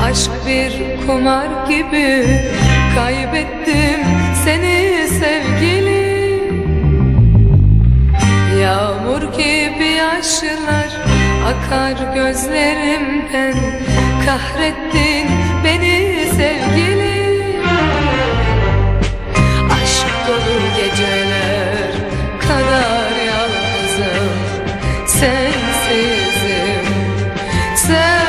Aşk bir kumar gibi, kaybettim seni sevgilim. Yağmur gibi yaşlar akar gözlerimden, kahrettin beni sevgilim. Aşk dolu geceler kadar yalnızım, sensizim, sensiz.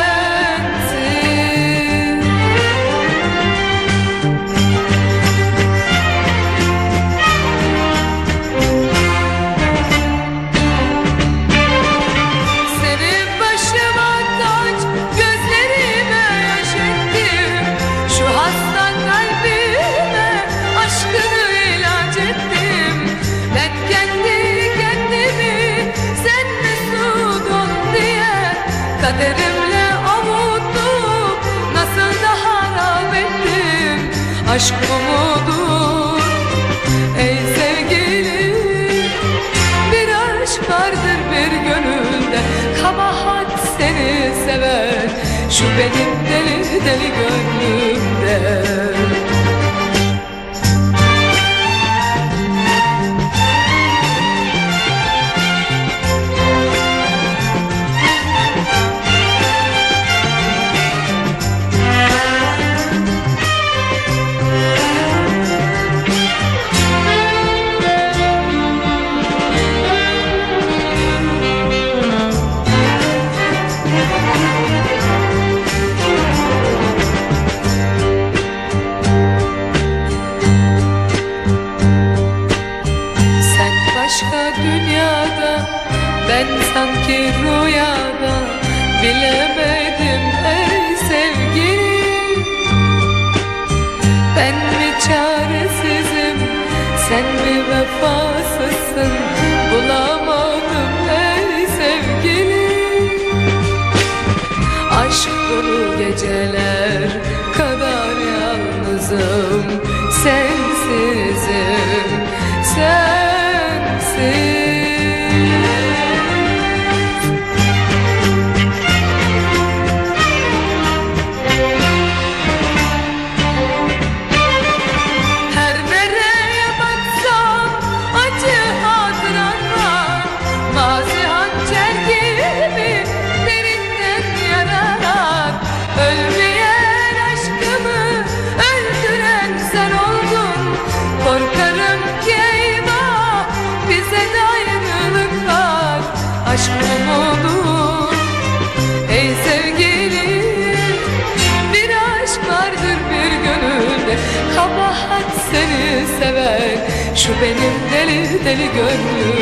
Kaderimle avuttum, nasıl da harap ettim aşk umudu. Ey sevgilim, bir aşk vardır bir gönülde, kabahat seni sever şu benim deli deli gönlümde. Başka dünyada, ben sanki rüyada, bilemedim ey sevgilim. Ben mi çaresizim, sen mi vefasızsın, bulamadım ey sevgilim. Aşk dolu geceler kadar yalnızım, sensizim, sensiz. Her nereye baksam acı hatıran var, mazi hançer gibi derinden yaralar. Ölmeyen aşkımı öldüren sen oldun, korkarım ki eyvah bize de ayrılık var. Aşk umudu, ey sevgilim, bir aşk vardır bir gönülde, kabahat seni sever şu benim deli deli gönlüm.